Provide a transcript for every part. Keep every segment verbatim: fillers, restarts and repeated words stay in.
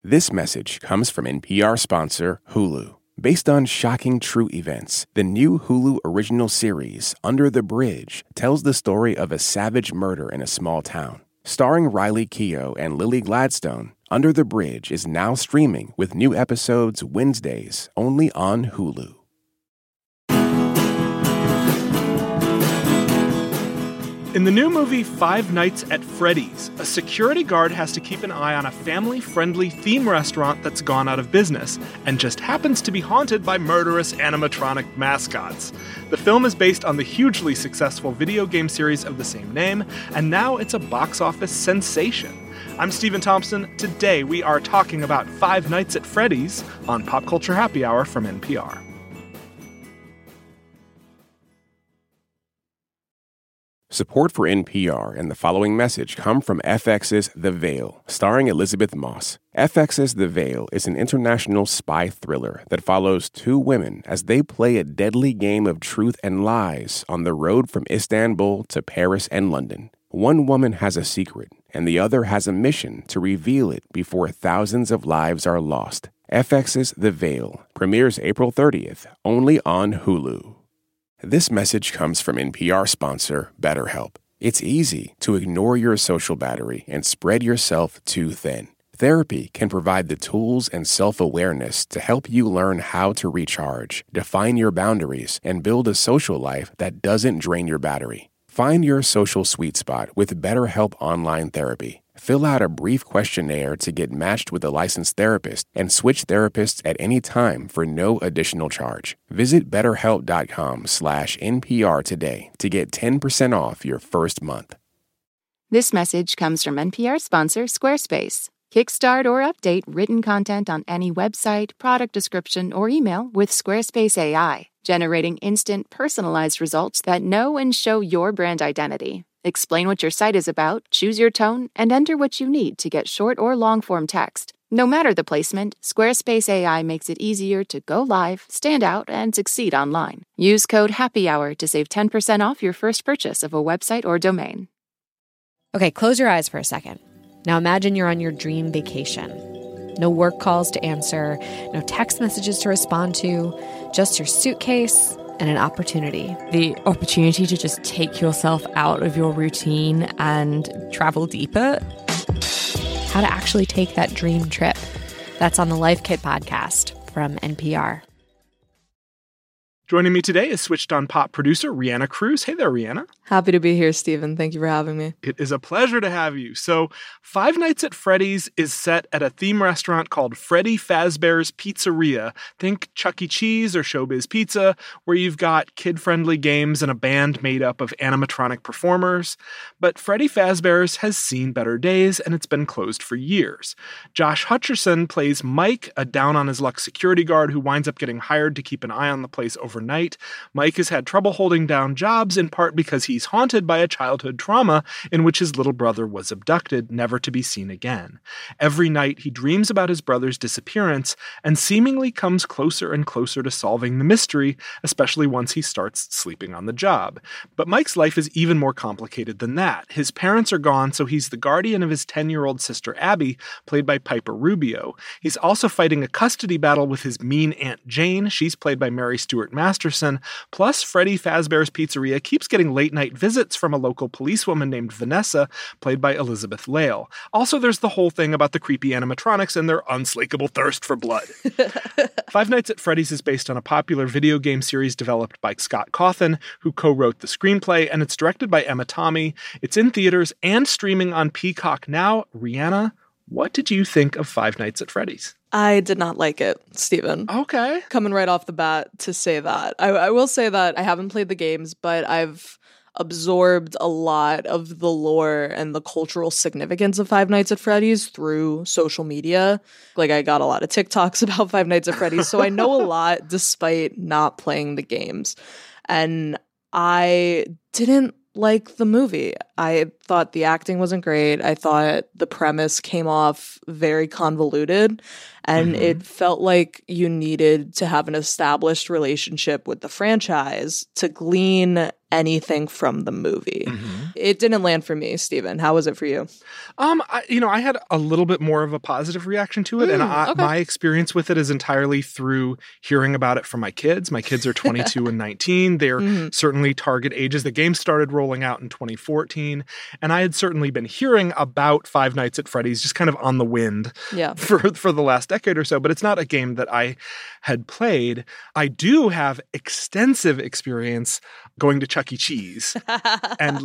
This message comes from N P R sponsor Hulu. Based on shocking true events, the new Hulu original series, Under the Bridge, tells the story of a savage murder in a small town. Starring Riley Keough and Lily Gladstone, Under the Bridge is now streaming with new episodes Wednesdays only on Hulu. In the new movie Five Nights at Freddy's, a security guard has to keep an eye on a family-friendly theme restaurant that's gone out of business and just happens to be haunted by murderous animatronic mascots. The film is based on the hugely successful video game series of the same name, and now it's a box office sensation. I'm Stephen Thompson. Today we are talking about Five Nights at Freddy's on Pop Culture Happy Hour from N P R. Support for N P R and the following message come from F X's The Veil, starring Elizabeth Moss. F X's The Veil is an international spy thriller that follows two women as they play a deadly game of truth and lies on the road from Istanbul to Paris and London. One woman has a secret, and the other has a mission to reveal it before thousands of lives are lost. F X's The Veil premieres April thirtieth, only on Hulu. This message comes from N P R sponsor BetterHelp. It's easy to ignore your social battery and spread yourself too thin. Therapy can provide the tools and self-awareness to help you learn how to recharge, define your boundaries, and build a social life that doesn't drain your battery. Find your social sweet spot with BetterHelp Online Therapy. Fill out a brief questionnaire to get matched with a licensed therapist and switch therapists at any time for no additional charge. Visit betterhelp.com slash NPR today to get ten percent off your first month. This message comes from N P R sponsor Squarespace. Kickstart or update written content on any website, product description, or email with Squarespace A I, generating instant, personalized results that know and show your brand identity. Explain what your site is about, choose your tone, and enter what you need to get short or long-form text. No matter the placement, Squarespace A I makes it easier to go live, stand out, and succeed online. Use code HAPPYHOUR to save ten percent off your first purchase of a website or domain. Okay, close your eyes for a second. Now imagine you're on your dream vacation. No work calls to answer, no text messages to respond to, just your suitcase and an opportunity. The opportunity to just take yourself out of your routine and travel deeper. How to actually take that dream trip. That's on the Life Kit podcast from N P R. Joining me today is Switched on Pop producer Rihanna Cruz. Hey there, Rihanna. Happy to be here, Stephen. Thank you for having me. It is a pleasure to have you. So, Five Nights at Freddy's is set at a theme restaurant called Freddy Fazbear's Pizzeria. Think Chuck E. Cheese or Showbiz Pizza, where you've got kid-friendly games and a band made up of animatronic performers. But Freddy Fazbear's has seen better days, and it's been closed for years. Josh Hutcherson plays Mike, a down-on-his-luck security guard who winds up getting hired to keep an eye on the place over Overnight. Mike has had trouble holding down jobs in part because he's haunted by a childhood trauma in which his little brother was abducted, never to be seen again. Every night he dreams about his brother's disappearance and seemingly comes closer and closer to solving the mystery, especially once he starts sleeping on the job. But Mike's life is even more complicated than that. His parents are gone, so he's the guardian of his ten-year-old sister Abby, played by Piper Rubio. He's also fighting a custody battle with his mean Aunt Jane. She's played by Mary Stuart Masterson. Plus, Freddy Fazbear's Pizzeria keeps getting late-night visits from a local policewoman named Vanessa, played by Elizabeth Lail. Also, there's the whole thing about the creepy animatronics and their unslakable thirst for blood. Five Nights at Freddy's is based on a popular video game series developed by Scott Cawthon, who co-wrote the screenplay, and it's directed by Emma Tommy. It's in theaters and streaming on Peacock now. Rihanna, what did you think of Five Nights at Freddy's? I did not like it, Stephen. Okay. Coming right off the bat to say that. I, I will say that I haven't played the games, but I've absorbed a lot of the lore and the cultural significance of Five Nights at Freddy's through social media. Like, I got a lot of TikToks about Five Nights at Freddy's, so I know a lot despite not playing the games. And I didn't like the movie. I thought the acting wasn't great. I thought the premise came off very convoluted, and mm-hmm. it felt like you needed to have an established relationship with the franchise to glean anything from the movie. Mm-hmm. It didn't land for me, Stephen. How was it for you? Um, I, you know, I had a little bit more of a positive reaction to it, Mm, and I, okay. my experience with it is entirely through hearing about it from my kids. My kids are twenty-two and nineteen. They're Mhm. certainly target ages. The game started rolling out in twenty fourteen, and I had certainly been hearing about Five Nights at Freddy's just kind of on the wind Yeah. for for the last decade or so, but it's not a game that I had played. I do have extensive experience going to Chuck E. Cheese and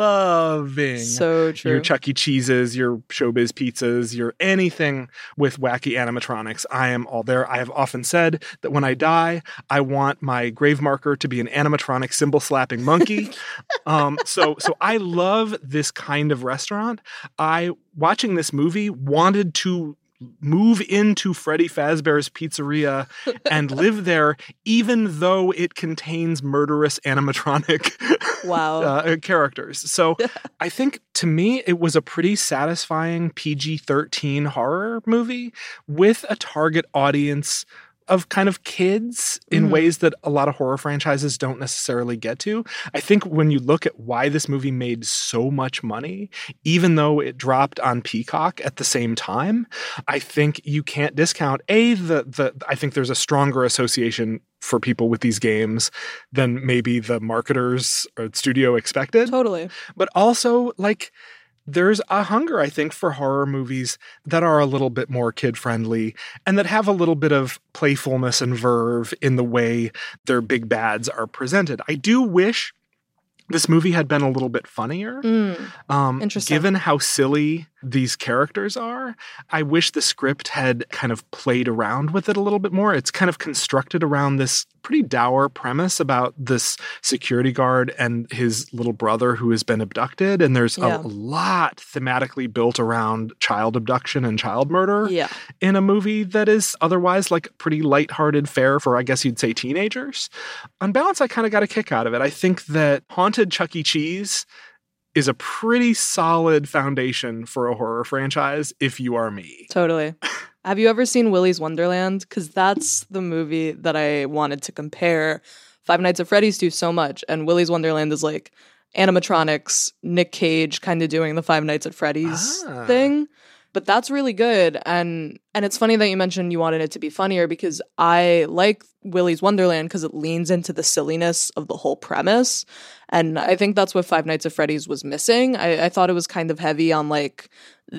loving So true. your Chuck E. Cheeses, your Showbiz Pizzas, your anything with wacky animatronics. I am all there. I have often said that when I die, I want my grave marker to be an animatronic cymbal slapping monkey. um, so, so I love this kind of restaurant. I, watching this movie, wanted to move into Freddy Fazbear's Pizzeria and live there, even though it contains murderous animatronic Wow. uh, characters. So I think to me, it was a pretty satisfying P G thirteen horror movie with a target audience of kind of kids in Mhm. ways that a lot of horror franchises don't necessarily get to. I think when you look at why this movie made so much money, even though it dropped on Peacock at the same time, I think you can't discount A, the the I think there's a stronger association for people with these games than maybe the marketers or studio expected. Totally. But also, like, there's a hunger, I think, for horror movies that are a little bit more kid-friendly and that have a little bit of playfulness and verve in the way their big bads are presented. I do wish this movie had been a little bit funnier. Mm. Um, Interesting. Given how silly these characters are, I wish the script had kind of played around with it a little bit more. It's kind of constructed around this pretty dour premise about this security guard and his little brother who has been abducted. And there's Yeah. a lot thematically built around child abduction and child murder Yeah. in a movie that is otherwise like pretty lighthearted fare for, I guess you'd say, teenagers. On balance, I kind of got a kick out of it. I think that Haunted Chuck E. Cheese is a pretty solid foundation for a horror franchise if you are me. Totally. Have you ever seen Willy's Wonderland? Because that's the movie that I wanted to compare Five Nights at Freddy's to so much. And Willy's Wonderland is like animatronics, Nick Cage kind of doing the Five Nights at Freddy's Ah. thing. But that's really good. And and it's funny that you mentioned you wanted it to be funnier because I like Willy's Wonderland because it leans into the silliness of the whole premise. And I think that's what Five Nights at Freddy's was missing. I, I thought it was kind of heavy on like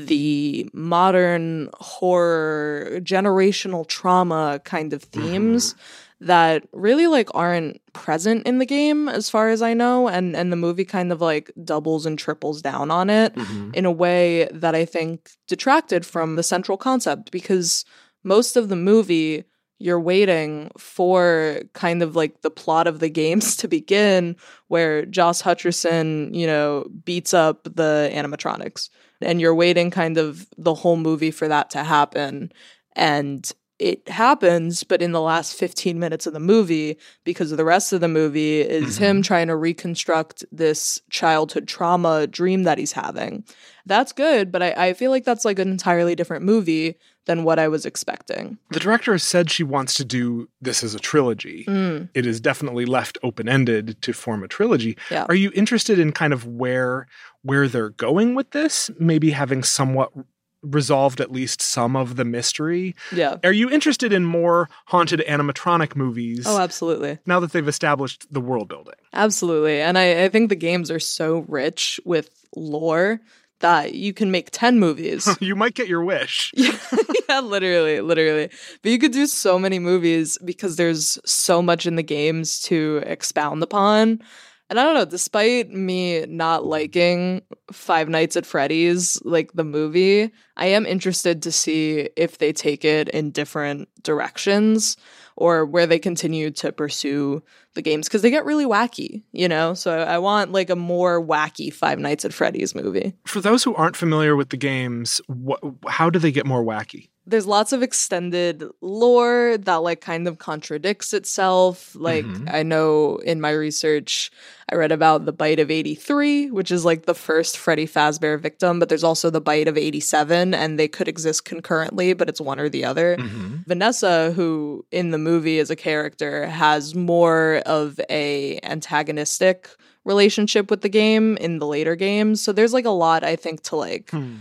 the modern horror, generational trauma kind of themes. Mm-hmm. That really like aren't present in the game as far as I know, and and the movie kind of like doubles and triples down on it Mm-hmm. in a way that I think detracted from the central concept, because most of the movie you're waiting for kind of like the plot of the games to begin, where Joss Hutcherson, you know, beats up the animatronics, and you're waiting kind of the whole movie for that to happen. And it happens, but in the last fifteen minutes of the movie, because the rest of the movie is Mm-hmm. him trying to reconstruct this childhood trauma dream that he's having. That's good, but I, I feel like that's like an entirely different movie than what I was expecting. The director has said she wants to do this as a trilogy. Mm, It is definitely left open-ended to form a trilogy. yeah. Are you interested in kind of where where they're going with this? Maybe having somewhat resolved at least some of the mystery? Yeah. Are you interested in more haunted animatronic movies Oh, absolutely. now that they've established the world building? Absolutely. And I, I think the games are so rich with lore that you can make ten movies. You might get your wish. Yeah, yeah, literally, literally. But you could do so many movies because there's so much in the games to expound upon. And I don't know, despite me not liking Five Nights at Freddy's, like the movie, I am interested to see if they take it in different directions or where they continue to pursue the games, because they get really wacky, you know? So I want like a more wacky Five Nights at Freddy's movie. For those who aren't familiar with the games, wh- how do they get more wacky? There's lots of extended lore that like kind of contradicts itself. Like Mhm. I know in my research, I read about the bite of eighty-three, which is like the first Freddy Fazbear victim, but there's also the bite of eighty-seven, and they could exist concurrently, but it's one or the other. Mhm. Vanessa, who in the movie as a character has more of a antagonistic relationship with the game in the later games. So there's like a lot, I think, to like Hmm.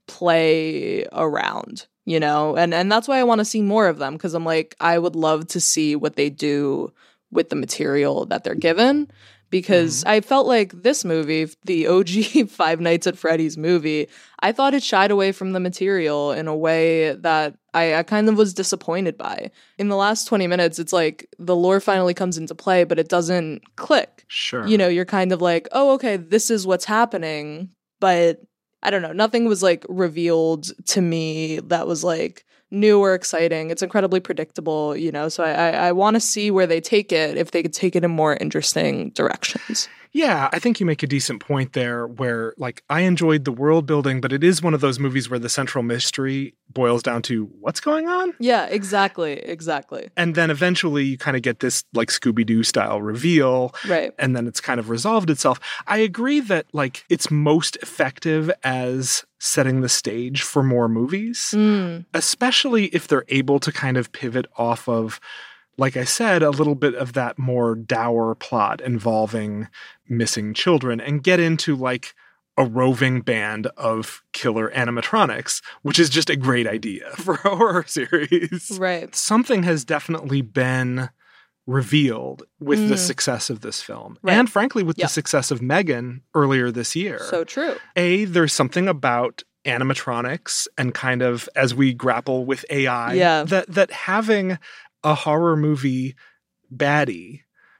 play around, you know? And and that's why I want to see more of them, because I'm like, I would love to see what they do with the material that they're given. Because Mm-hmm. I felt like this movie, the O G Five Nights at Freddy's movie, I thought it shied away from the material in a way that I, I kind of was disappointed by. In the last twenty minutes, it's like the lore finally comes into play, but it doesn't click. Sure. You know, you're kind of like, oh, okay, this is what's happening. But I don't know, nothing was like revealed to me that was like new or exciting. It's incredibly predictable, you know, so I, I, I want to see where they take it, if they could take it in more interesting directions. Yeah, I think you make a decent point there where, like, I enjoyed the world building, but it is one of those movies where the central mystery boils down to what's going on? Yeah, exactly, exactly. And then eventually you kind of get this, like, Scooby-Doo style reveal. Right. And then it's kind of resolved itself. I agree that, like, it's most effective as setting the stage for more movies, Mm. especially if they're able to kind of pivot off of, like I said, a little bit of that more dour plot involving missing children and get into like a roving band of killer animatronics, which is just a great idea for a horror series. Right. Something has definitely been revealed with the Mm. success of this film. Right. And frankly, with Yeah. the success of Megan earlier this year. So true. A, there's something about animatronics and kind of as we grapple with A I, Yeah. that that having a horror movie baddie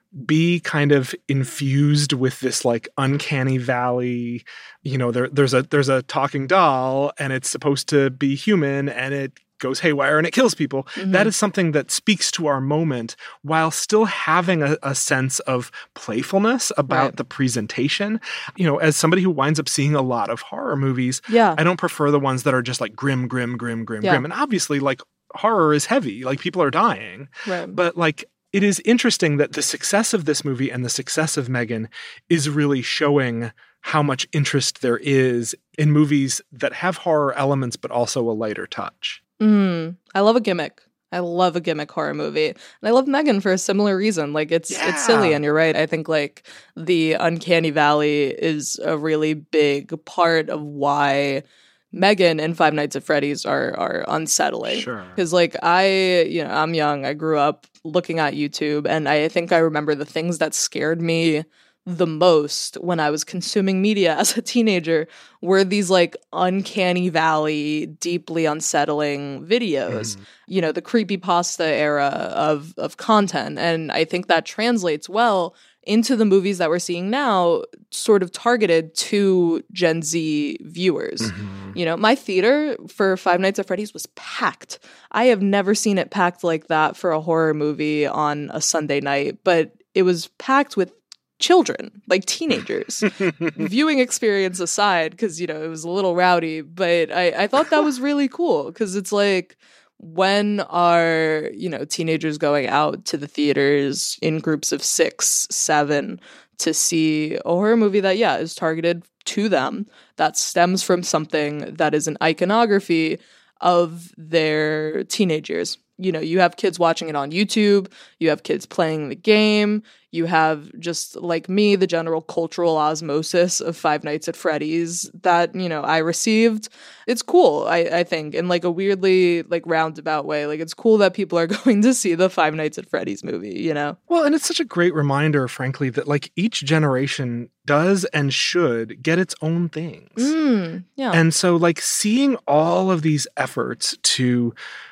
be kind of infused with this like uncanny valley, you know, there there's a there's a talking doll and it's supposed to be human and it goes haywire and it kills people. Mhm. That is something that speaks to our moment while still having a, a sense of playfulness about Right. the presentation. You know, as somebody who winds up seeing a lot of horror movies, Yeah. I don't prefer the ones that are just like grim, grim, grim, grim, Yeah. grim. And obviously, like, horror is heavy. Like, people are dying. Right. But, like, it is interesting that the success of this movie and the success of Megan is really showing how much interest there is in movies that have horror elements, but also a lighter touch. Mm. I love a gimmick. I love a gimmick horror movie. And I love Megan for a similar reason. Like it's Yeah. it's silly, and you're right. I think like the uncanny valley is a really big part of why Megan and Five Nights at Freddy's are are unsettling. Sure. Because like I, you know, I'm young. I grew up looking at YouTube, and I think I remember the things that scared me the most when I was consuming media as a teenager were these like uncanny valley, deeply unsettling videos. Mhm. You know, the creepypasta era of of content. And I think that translates well into the movies that we're seeing now, sort of targeted to Gen Z viewers. Mhm. You know, my theater for Five Nights at Freddy's was packed. I have never seen it packed like that for a horror movie on a Sunday night, but it was packed with children, like teenagers. Viewing experience aside, because, you know, it was a little rowdy, but I, I thought that was really cool because it's like, when are, you know, teenagers going out to the theaters in groups of six, seven to see a horror movie that, yeah, is targeted to them, that stems from something that is an iconography of their teenage years? You know, you have kids watching it on YouTube, you have kids playing the game, you have, just like me, the general cultural osmosis of Five Nights at Freddy's that, you know, I received. It's cool, I, I think, in like a weirdly like roundabout way. Like, it's cool that people are going to see the Five Nights at Freddy's movie, you know? Well, and it's such a great reminder, frankly, that like each generation does and should get its own things. Mm, yeah. And so, like, seeing all of these efforts to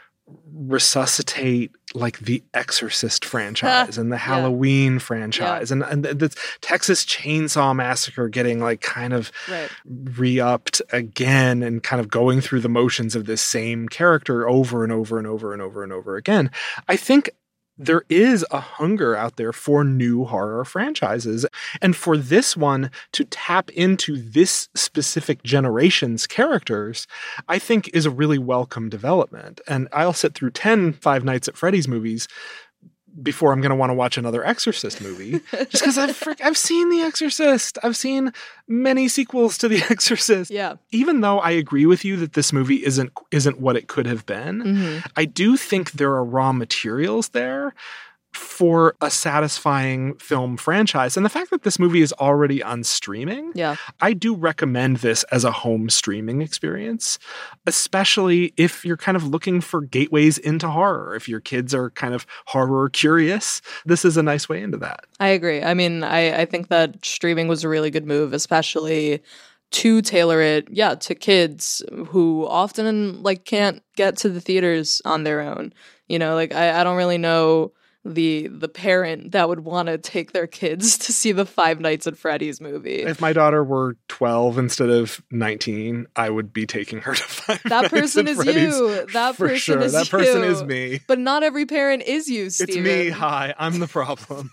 resuscitate like the Exorcist franchise and the Halloween franchise and, and the, the Texas Chainsaw Massacre getting like kind of Right. re-upped again and kind of going through the motions of this same character over and over and over and over and over again. I think there is a hunger out there for new horror franchises. And for this one to tap into this specific generation's characters, I think is a really welcome development. And I'll sit through ten Five Nights at Freddy's movies before I'm going to want to watch another Exorcist movie. Just because I've, frick, I've seen The Exorcist. I've seen many sequels to The Exorcist. Yeah. Even though I agree with you that this movie isn't isn't what it could have been, Mhm. I do think there are raw materials there for a satisfying film franchise. And the fact that this movie is already on streaming, yeah. I do recommend this as a home streaming experience, especially if you're kind of looking for gateways into horror. If your kids are kind of horror curious, this is a nice way into that. I agree. I mean, I, I think that streaming was a really good move, especially to tailor it, yeah, to kids who often like can't get to the theaters on their own. You know, like I, I don't really know the the parent that would want to take their kids to see the Five Nights at Freddy's movie. If my daughter were twelve instead of nineteen, I would be taking her to Five that Nights person at is Freddy's you. That for person sure. is That person you. is me. But not every parent is you, Steven. It's me. Hi, I'm the problem.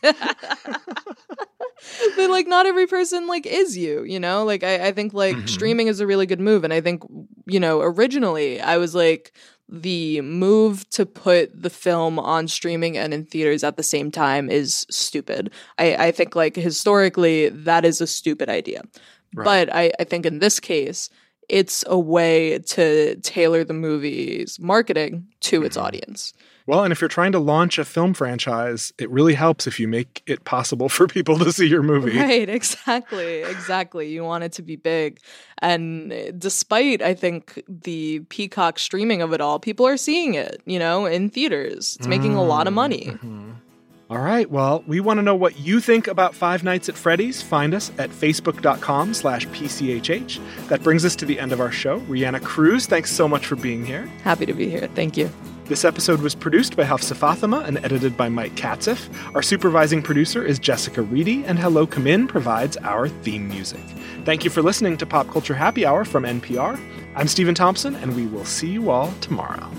But like not every person like is you, you know? Like I, I think like mm-hmm. streaming is a really good move. And I think, you know, originally I was like, the move to put the film on streaming and in theaters at the same time is stupid. I, I think like historically that is a stupid idea. Right. But I, I think in this case, it's a way to tailor the movie's marketing to mm-hmm. its audience. Well, and if you're trying to launch a film franchise, it really helps if you make it possible for people to see your movie. Right, exactly, exactly. You want it to be big. And despite, I think, the Peacock streaming of it all, people are seeing it, you know, in theaters. It's making mm-hmm. a lot of money. Mm-hmm. All right, well, we want to know what you think about Five Nights at Freddy's. Find us at facebook.com slash PCHH. That brings us to the end of our show. Rhianna Cruz, thanks so much for being here. Happy to be here. Thank you. This episode was produced by Hafsa Fatima and edited by Mike Katzif. Our supervising producer is Jessica Reedy, and Hello Come In provides our theme music. Thank you for listening to Pop Culture Happy Hour from N P R. I'm Stephen Thompson, and we will see you all tomorrow.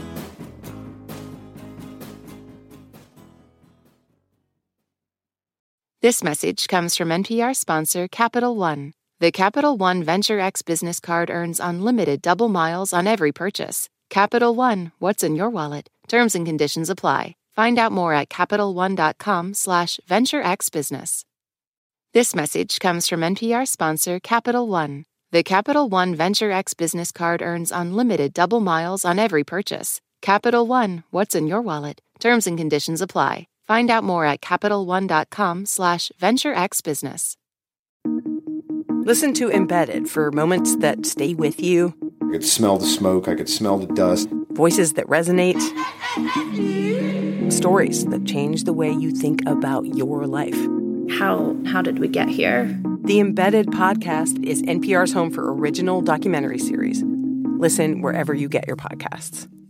This message comes from N P R sponsor Capital One. The Capital One Venture X business card earns unlimited double miles on every purchase. Capital One, what's in your wallet? Terms and conditions apply. Find out more at CapitalOne.com slash VentureXBusiness. This message comes from N P R sponsor Capital One. The Capital One Venture X business card earns unlimited double miles on every purchase. Capital One, what's in your wallet? Terms and conditions apply. Find out more at CapitalOne.com slash VentureXBusiness. Listen to Embedded for moments that stay with you. I could smell the smoke. I could smell the dust. Voices that resonate. Stories that change the way you think about your life. How how did we get here? The Embedded podcast is N P R's home for original documentary series. Listen wherever you get your podcasts.